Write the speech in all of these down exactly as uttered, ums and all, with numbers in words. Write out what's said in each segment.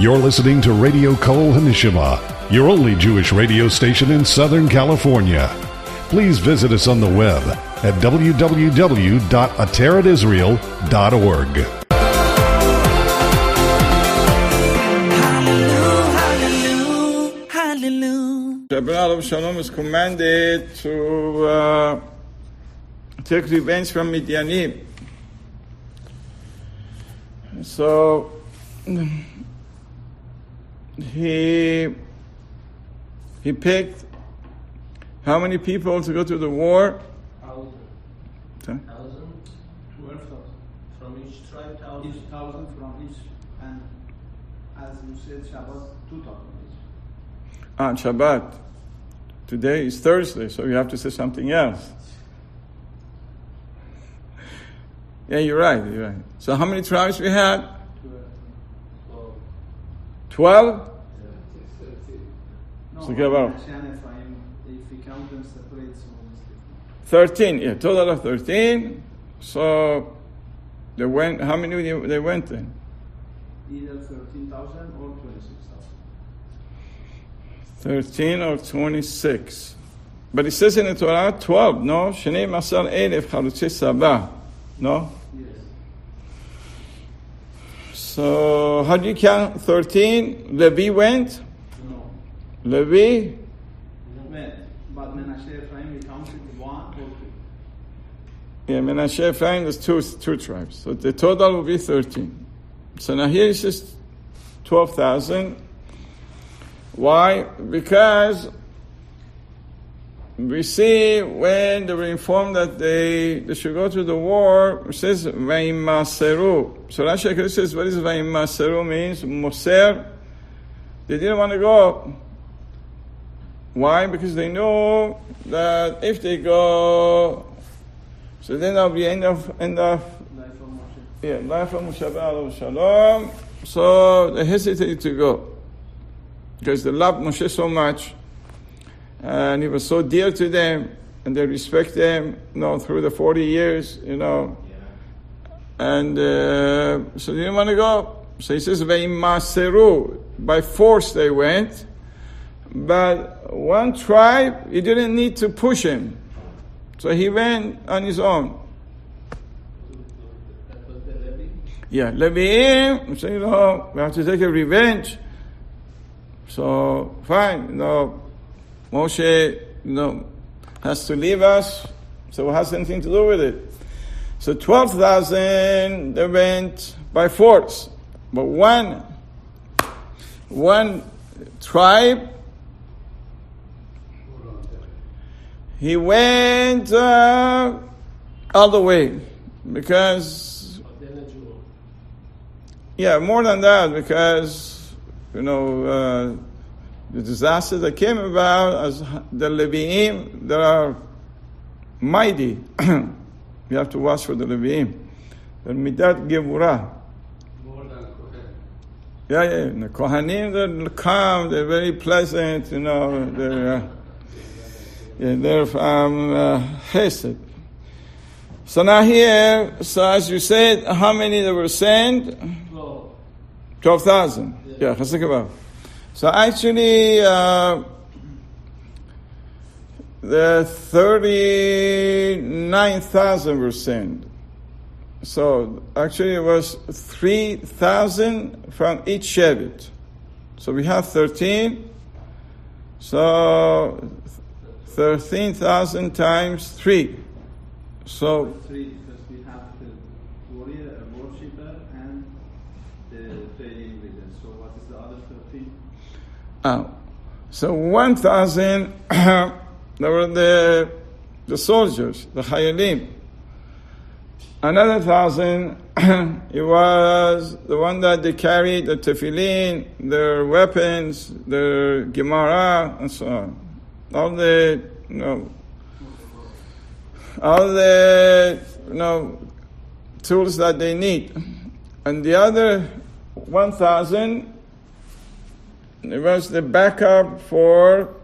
You're listening to Radio Kol Hanishima, your only Jewish radio station in Southern California. Please visit us on the web at w w w dot ateret israel dot org. Shabbat Shalom is commanded to uh, take revenge from Midianim. So he he picked how many people to go to the war? Thousand. Huh? Thousand. Twelve thousand. From each tribe, thousand. Each thousand from each, and as you said, Shabbat, two thousand each. On Shabbat. Today is Thursday, so you have to say something else. Yeah, you're right, you're right. So how many tribes we had? Twelve. Twelve? No, So go about. Menashe and Ephraim, if we count them separate, so it's Thirteen, yeah, total of thirteen. So they went, how many they they went then? either thirteen thousand or twenty-six thousand. Thirteen or twenty-six. But it says in the Torah twelve, no? Shnei Masar Elef Chalutzei Sabah. No? Yes. So how do you count thirteen? Levi went? No. Levi? Went. But Menashe, Ephraim, we counted one or two. Yeah, Menashe Ephraim, there's two, two tribes. So the total will be thirteen. So now here it says twelve thousand. Why? Because we see when they were informed that they, they should go to the war, it says Vaimaseru. So Rashi HaKodesh says, what is Vaimaseru means? Moser. They didn't want to go. Why? Because they knew that if they go, so then that'll be end of end of Life of Moshe. yeah, life of Moshe Rabbeinu Shalom. So they hesitated to go because they loved Moshe so much, and he was so dear to them, and they respect them, you know, through the forty years, you know, and uh, so they didn't want to go. So he says, "Veimaseru." By force they went, but one tribe, he didn't need to push him, so he went on his own. That was the Levi. Yeah, Levi'im, so you know, we have to take a revenge. So, fine, you know, Moshe, you know, has to leave us, so it has anything to do with it. So twelve thousand, they went by force. But one, one tribe, he went uh, all the way, because Then a Jew. yeah, more than that, because, you know, uh, the disaster that came about as the Levi'im, they are mighty. You have to watch for the Levi'im. They're midat gevurah. More than Kohen. Yeah, yeah, the Kohanim, they're calm, they're very pleasant, you know, they're, uh, yeah, they're from uh, Chesed. So now here, so as you said, how many there were sent? Twelve. twelve thousand. Yeah, chasik about. So actually, uh, the thirty-nine thousand were sent. So actually it was three thousand from each Shevet. So we have thirteen. So thirteen thousand times three. So Three, because we have the warrior, a worshipper, and the trading leader. So what is the other thirteen? Uh, so one thousand, there were the the soldiers, the Chayalim. Another thousand, it was the one that they carried, the tefillin, their weapons, their Gemara, and so on. All the, you know, all the, you know, tools that they need. And the other one thousand, it was the backup for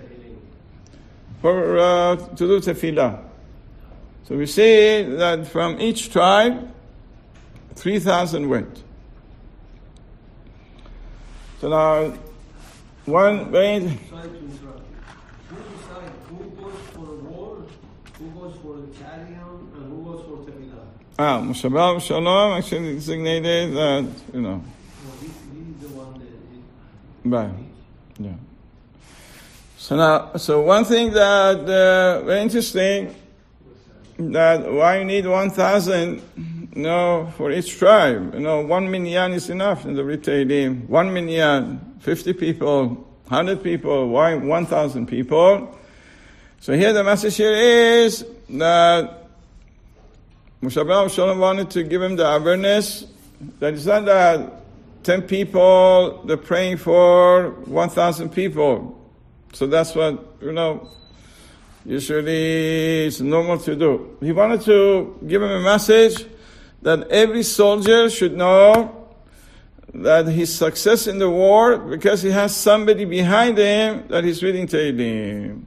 for uh, to do tefillah. So we see that from each tribe, three thousand went. So now, one way. Sorry to interrupt. Who decides who goes for a war, who goes for the carry on, and who goes for Tefillah? Ah, Moshe Rabbeinu Shalom actually designated that, you know. Well, he, he's the one that. He, Right. Yeah. So now, so one thing that uh, very interesting, that why you need one thousand, you know, for each tribe. You know, one minyan is enough in the Riteilim. One minyan, fifty people, hundred people. Why one thousand people? So here the message here is that Moshe Rabbeinu Shalom wanted to give him the awareness that it's not that ten people they're praying for one thousand people. So that's what, you know, usually it's normal to do. He wanted to give him a message that every soldier should know that his success in the war because he has somebody behind him that he's reading Tehillim.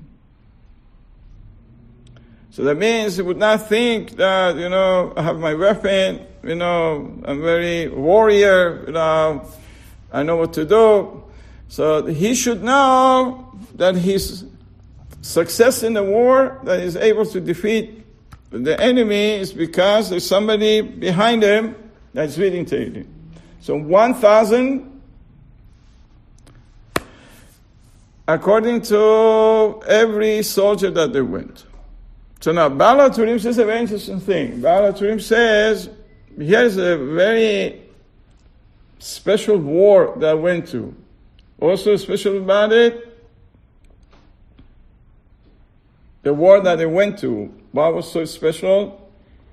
So that means he would not think that, you know, I have my weapon, you know, I'm very warrior, you know, I know what to do. So he should know that his success in the war, that he's able to defeat the enemy, is because there's somebody behind him that's reading Tehillim. So one thousand, according to every soldier that they went. So now, Baal HaTurim says a very interesting thing. Baal HaTurim says, here's a very special war that I went to. Also special about it, the war that they went to. Why was so special?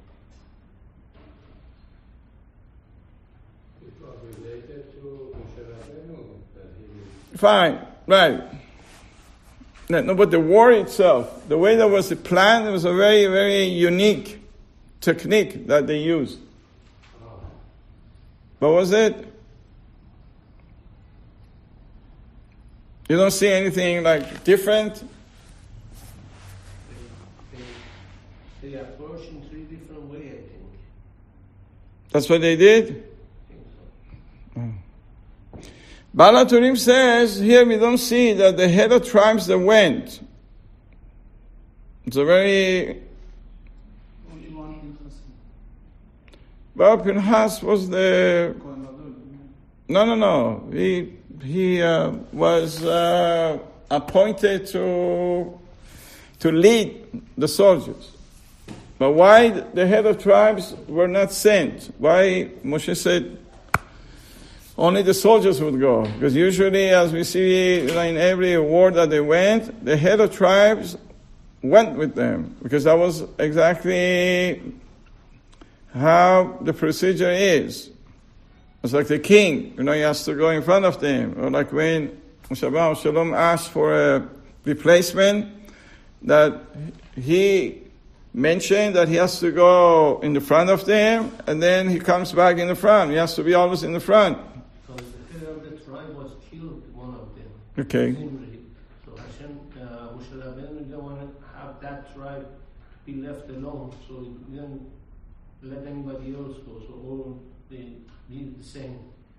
It was related to Moshe Rabbeinu that he Fine, right. No, no, but the war itself, the way that was planned, it was a very, very unique technique that they used. What was it? You don't see anything like different? they, they, they approach in three different ways, I think. That's what they did? I think so. Baal HaTurim says, here we don't see that the head of tribes that went. It's a very... Only one Pinchas. Well, Pinchas was the... No, no, no. He he uh, was uh, appointed to to lead the soldiers. But why the head of tribes were not sent? Why Moshe said only the soldiers would go? Because usually, as we see in every war that they went, the head of tribes went with them. Because that was exactly how the procedure is. It's like the king, you know, he has to go in front of them. Or like when Moshe Rabbeinu Shalom asked for a replacement, that he mentioned that he has to go in the front of them, and then he comes back in the front. He has to be always in the front. Because the head of the tribe was killed, one of them. Okay. Zimri. So Hashem, uh, Moshe Rabbeinu didn't want to have that tribe be left alone, so he didn't let anybody else go. So all they did the same.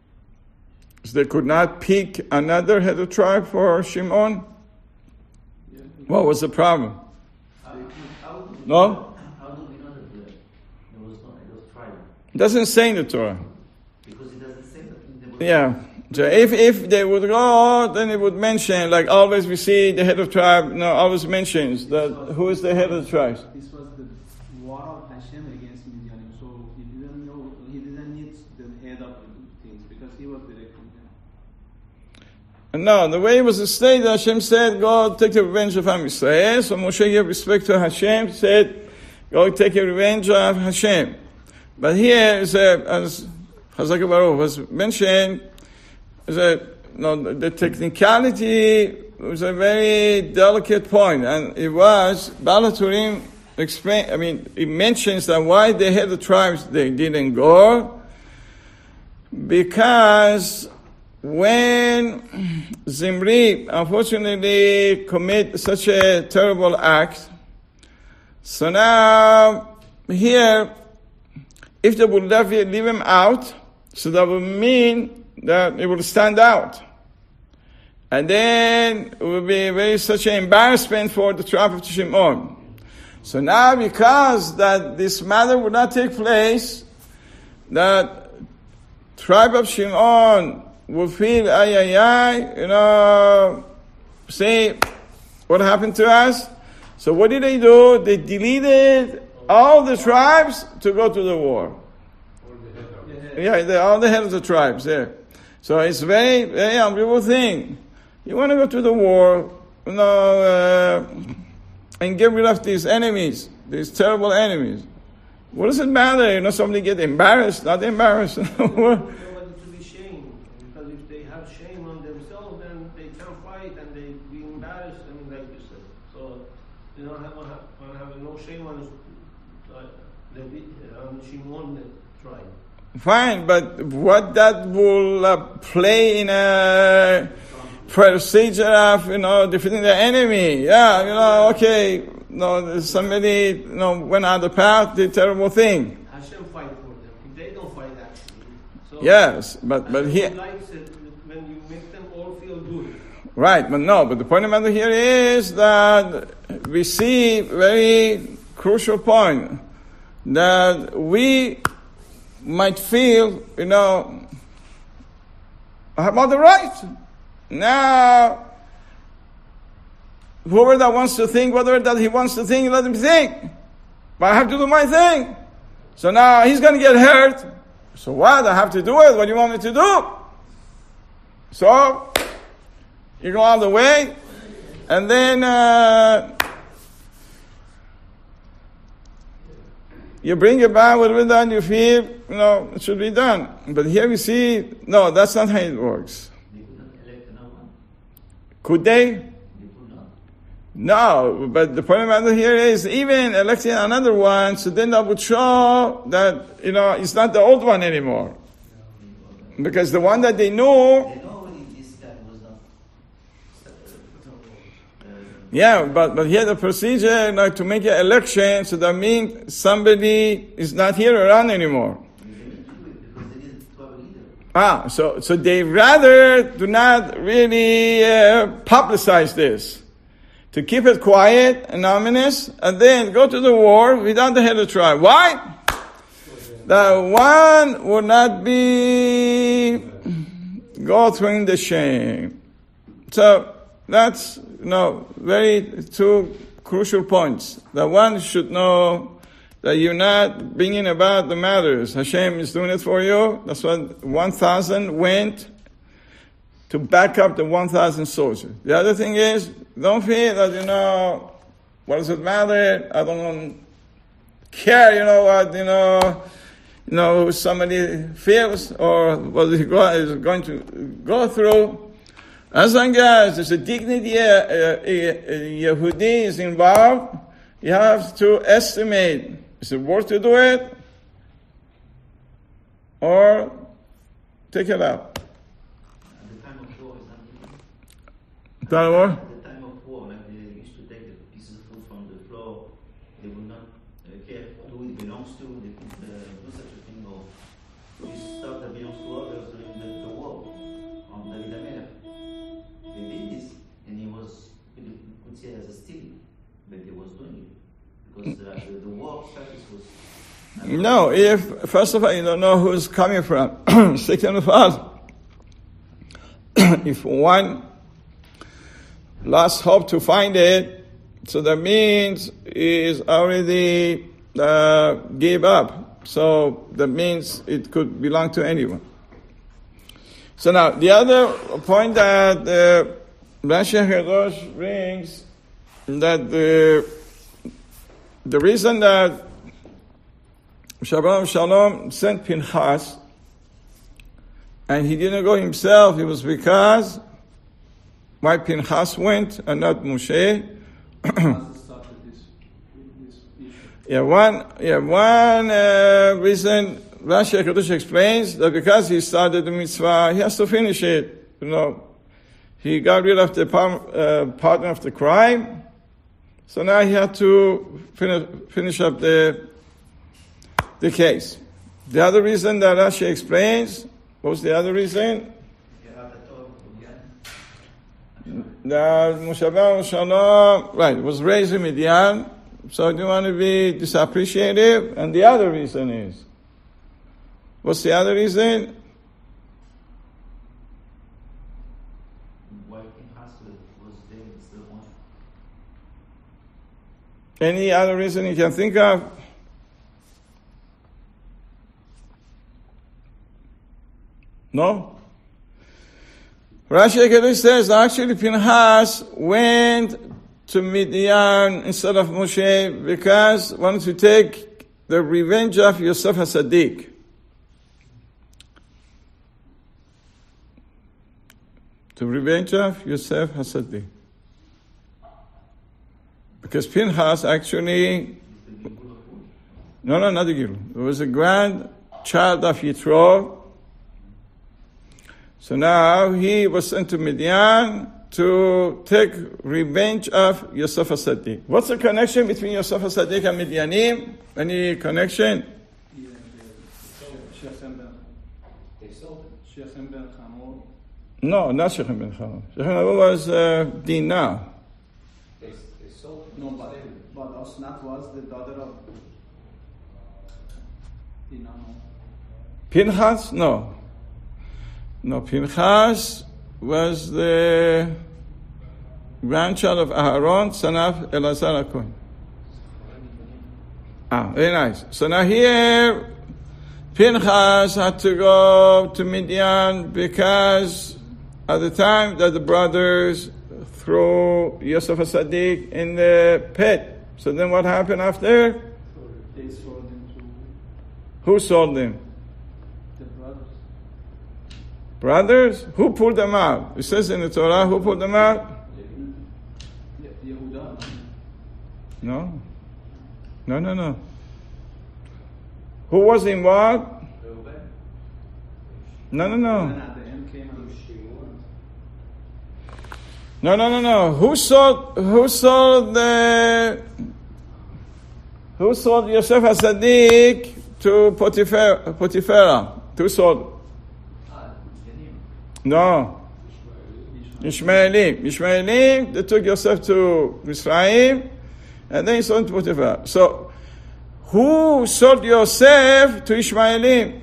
So they could not pick another head of tribe for Shimon? Yeah. What was the problem? How, how, No? how do we know that there was no head of tribe? It doesn't say in the Torah. Because it doesn't say that there was Yeah. So if, if they would go, then it would mention, like always we see the head of tribe, no, always mentions that who is the head of the tribe. This was the war of Hashem against Midian. So he didn't know, he didn't need the head of things because he was directing them. And no, the way it was stated, Hashem said, go take the revenge of Am Yisrael. So Moshe gave respect to Hashem, said, go take your revenge of Hashem. But here, is a, as Chazak Baruch was mentioned, is a, you know, the technicality was a very delicate point, and it was, Baal HaTurim explain, I mean, it mentions that why they had the tribes, they didn't go, because when Zimri unfortunately commit such a terrible act, so now here, if they would leave, leave him out, so that would mean that it would stand out. And then it will be very such an embarrassment for the tribe of Shimon. So now, because that this matter would not take place, that tribe of Shimon will feel, ay, ay, ay, you know, say, what happened to us? So what did they do? They deleted all the tribes to go to the war. Yeah, the, all the heads of the tribes there. So it's a very, very unbelievable thing. You want to go to the war, you know, uh, and get rid of these enemies, these terrible enemies. What does it matter? You know, somebody get embarrassed, not embarrassed. Nobody to be shamed, because if they have shame on themselves, then they can't fight and they be embarrassed, and like you said. So they don't have, want to have no shame on uh, the on Shimon tribe. Fine, but what that will uh, play in a procedure of, you know, defeating the enemy. Yeah, you know, okay, you know, somebody, you know, went out the path, did a terrible thing. Hashem fight for them. If they don't fight, actually. So yes, but, but here... likes it when you make them all feel good. Right, but no, but the point of the matter here is that we see very crucial point that we might feel, you know, I'm on the right. Now, whoever that wants to think, whatever that he wants to think, let him think. But I have to do my thing. So now he's going to get hurt. So what? I have to do it. What do you want me to do? So, you go all the way, and then uh, you bring it back, whatever that you feel, you know, it should be done. But here we see, no, that's not how it works. Could they? No, but the point of the matter here is even electing another one, so then that would show that, you know, it's not the old one anymore. Because the one that they knew... Yeah, but, but here the procedure, like to make an election, so that means somebody is not here around anymore. Ah, so so they rather do not really uh, publicize this, to keep it quiet and ominous, and then go to the war without the head of the tribe. Why? That one would not be go through the shame. So that's, you know, very two crucial points. That one should know that you're not bringing about the matters. Hashem is doing it for you. That's what one thousand went to back up the one thousand soldiers. The other thing is, don't feel that, you know, what does it matter? I don't care, you know what, you know, you know, somebody feels or what he is going to go through. As long as there's a dignity, uh, uh, Yehudi is involved, you have to estimate, is it worth to do it? Or take it out? At the time of war, is that Time of war? At the time of war, when they used to take the pieces of food from the floor, they would not uh, care who it belongs to, they could uh, do such a thing, or this stuff that belongs to others during the, the war on David HaMelech. They did this, and he was, you could say as a stealing, but he was doing it. Because uh, the, the war status was... No, if, first of all, you don't know who's coming from. Second of all, if one lost hope to find it, so that means is already uh, gave up. So that means it could belong to anyone. So now, the other point that uh, Rashi Hadosh brings, that the, the reason that Shabbat Shalom sent Pinchas, and he didn't go himself, it was because why Pinchas went and not Moshe. yeah, one, yeah, one uh, reason Rashi HaKadosh explains that because he started the mitzvah, he has to finish it. You know, he got rid of the par- uh, partner of the crime, so now he had to finish, finish up the the case. The other reason that Rashi explains, what was the other reason? that Moshe Rabbeinu Shalom, right, was raised in Midian, so do you want to be disappreciative? And the other reason is, what's the other reason? Why Pinchas was there instead of Moshe? Any other reason you can think of? No? Rashi HaKadosh says actually Pinchas went to Midian instead of Moshe because he wanted to take the revenge of Yosef HaSaddik. The revenge of Yosef HaSaddik. Because Pinchas actually, no, no, not the Gilul. It was a grandchild of Yitro. So now he was sent to Midian to take revenge of Yosef HaSaddik. What's the connection between Yosef HaSaddik and Midianim? Any connection? Yeah, Shechem ben Shechem ben Hamor. No, not Shechem ben Hamor. Shechem ben Hamor was uh, Dinah. They, they sold him. No, but, but Osnat was the daughter of Dinah. Pinchas? No. No, Pinchas was the grandchild of Aharon, son of Elazar HaKohen. Ah, very nice. So now here, Pinchas had to go to Midian because at the time that the brothers threw Yosef HaSaddik in the pit. So then what happened after? They sold him to Who sold him? the brothers. Brothers? Who pulled them out? It says in the Torah, who pulled them out? Ye- Yehuda. No. No, no, no. Who was involved? No, no, And no. at the end came and No, no, no, no. Who sold, who sold the, who sold Yosef HaSaddik to Potiphar, Potiphar? Who sold? No. Ishmaelim. Ishmaelim, they took Yosef to Mitzrayim, and then he sold him to Potiphar. So, who sold Yosef to Ishmaelim?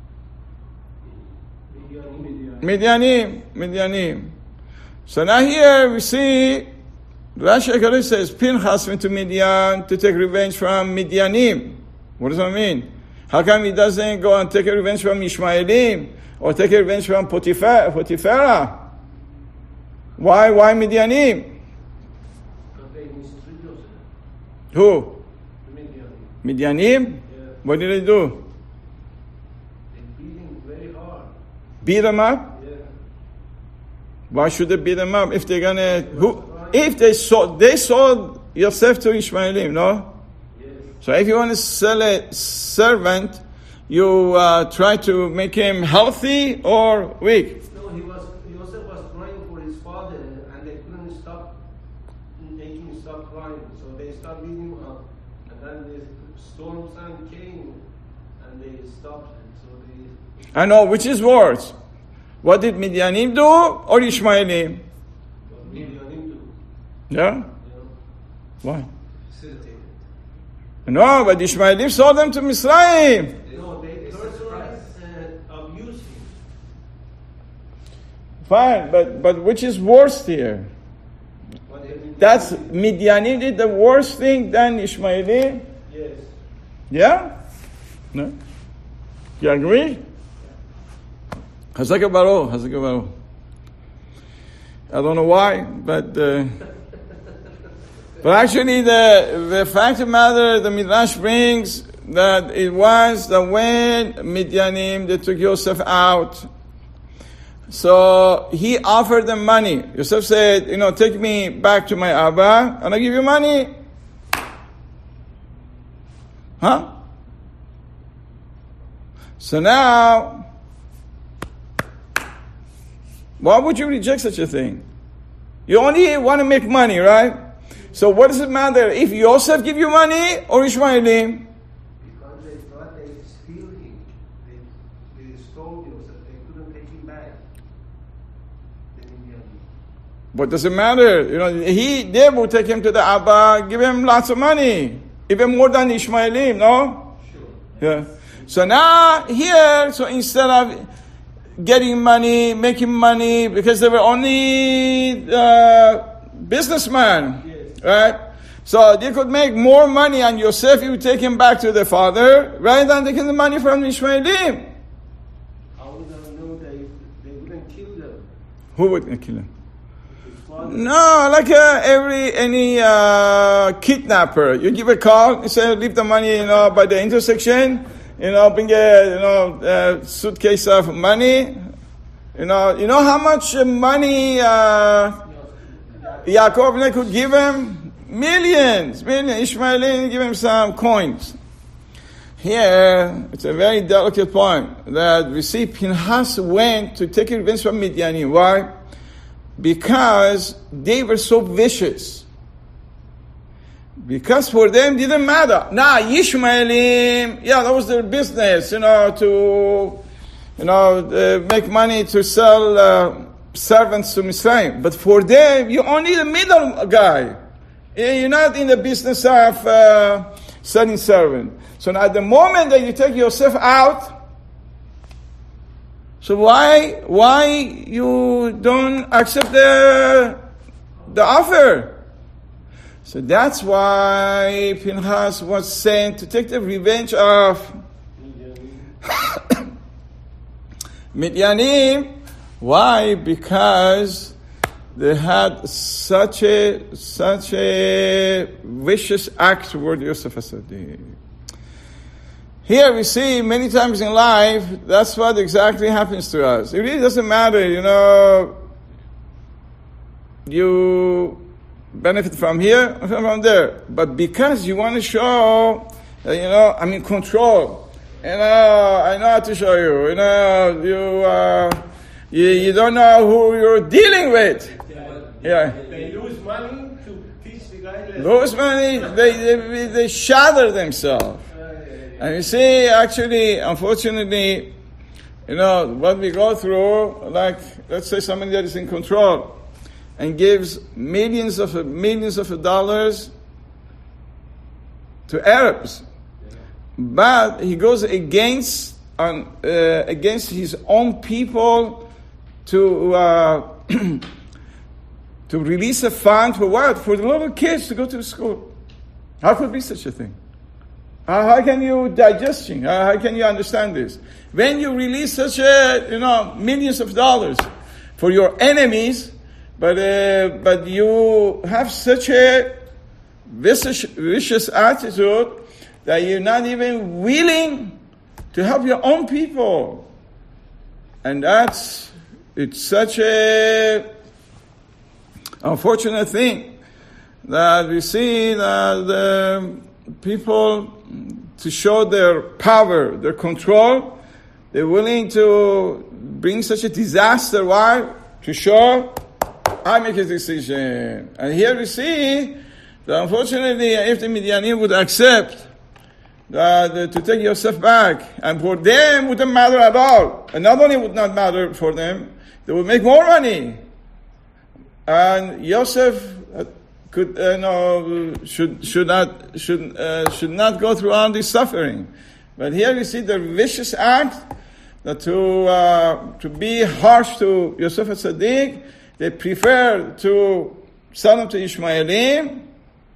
Midianim. Midianim. So now here we see, Rashi HaKadosh says, Pinchas went to Midian to take revenge from Midianim. What does that mean? How come he doesn't go and take a revenge from Ishmaelim? Or take a revenge from Potiphar, Potiphar? Why, why Midianim? Because they mistreat Joseph. Who? The Midian. Midianim? Yeah. What did they do? They beat him very hard. Beat them up? Yeah. Why should they beat them up if they're gonna, who, if they sold, they sold Yosef to Ishmaelim, no? Yes. So if you want to sell a servant, you uh, try to make him healthy or weak. No, he was, Joseph was crying for his father, and they couldn't stop, making him stop crying. So they stopped beating him up. And then the storm sun came, and they stopped him. So they, I know, which is worse? What did Midianim do or Ishmaelim? Midianim too. Yeah? Yeah. Why? Facilitated. No, but Ishmaelim sold them to Mitzrayim. No, they personally uh, abused him. Fine, but, but which is worse here? What they did- That's, Midianim did the worst thing than Ishmaelim? Yes. Yeah? No? You agree? Hazaka Baruch, Hazaka Baruch. I don't know why, but uh, but actually the the fact of the matter, the Midrash brings that it was that when Midianim, they took Yosef out, so he offered them money. Yosef said, you know, take me back to my Abba, and I'll give you money. Huh? So now, why would you reject such a thing? You only want to make money, right? So what does it matter if Yosef give you money or Ishmaelim? Because they thought they steal him. They, they stole Joseph. They couldn't take him back. The Midianim. What does it matter? You know, he, they would take him to the Abba, give him lots of money. Even more than Ishmaelim, no? Sure. Yeah. So now, here, so instead of getting money, making money, because they were only uh, businessmen, yes. Right? So they could make more money on Yosef if you take him back to the father, rather than taking the money from Ishmaelim. How would they know they, they wouldn't kill them? Who wouldn't kill him? No, like uh, every any uh, kidnapper, you give a call, you say leave the money, you know, by the intersection, you know, bring a you know a suitcase of money, you know, you know how much money uh, Yaakov could give him? Millions, millions. Ishmael give him some coins. Here, it's a very delicate point that we see Pinchas went to take revenge from Midianim. Why? Because they were so vicious. Because for them, it didn't matter. Now, Ishmaelim, yeah, that was their business, you know, to, you know, uh, make money to sell uh, servants to Mitzrayim. But for them, you only the middle guy. You're not in the business of uh, selling servants. So now, at the moment that you take Yosef out, so why why you don't accept the the offer? So that's why Pinchas was sent to take the revenge of Midyanim. Why? Because they had such a such a vicious act toward Yosef HaSadiq. Here we see many times in life, that's what exactly happens to us. It really doesn't matter, you know, you benefit from here or from there. But because you want to show that, you know, I'm in control, you know, I know how to show you, you know, you, uh, you, you don't know who you're dealing with. Yeah. They lose money to teach the guy lessons. Lose money, they, they, they shatter themselves. And you see, actually, unfortunately, you know, what we go through, like, let's say somebody that is in control and gives millions of millions of dollars to Arabs, but he goes against um, uh, against his own people to uh, to release a fund for what? For the little kids to go to school. How could be such a thing? How, how can you digest it? How, how can you understand this? When you release such a, you know, millions of dollars for your enemies, but uh, but you have such a vicious, vicious attitude that you're not even willing to help your own people. And that's, it's such a unfortunate thing that we see that the people, to show their power, their control, they're willing to bring such a disaster. Why? To show, I make a decision. And here we see that unfortunately, if the Midianim would accept that, uh, to take Yosef back, and for them, it wouldn't matter at all. And not only would not matter for them, they would make more money. And Yosef uh, could, uh, no, should should not should uh, should not go through all this suffering. But here we see the vicious act that to uh, to be harsh to Yosef HaSadiq, they prefer to sell him to Ishmaelim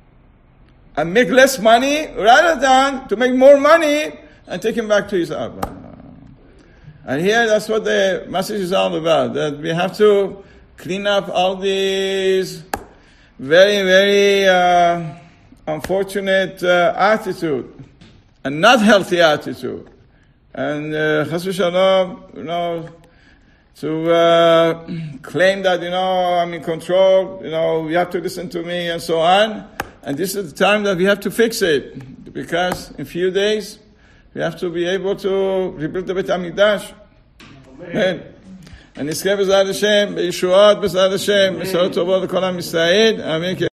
and make less money rather than to make more money and take him back to his Abba. And here, that's what the message is all about, that we have to clean up all these very, very uh, unfortunate uh, attitude and not healthy attitude. And uh, Chas v'shalom, you know, to uh, claim that, you know, I'm in control, you know, you have to listen to me and so on. And this is the time that we have to fix it, because in a few days we have to be able to rebuild the Beit HaMikdash. Amen. And נזכה בעזרת השם, בישועות בעזרת השם, בשורות טובות לכל עם ישראל. אמן.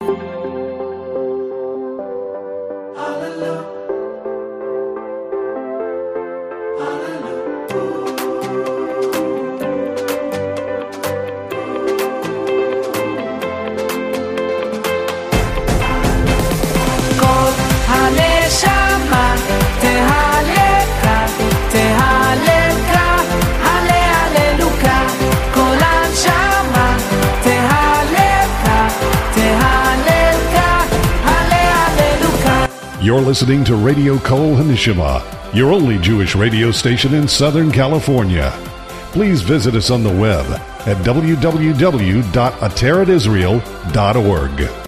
You're listening to Radio Kol Hanishima, your only Jewish radio station in Southern California. Please visit us on the web at w w w dot atarat israel dot org.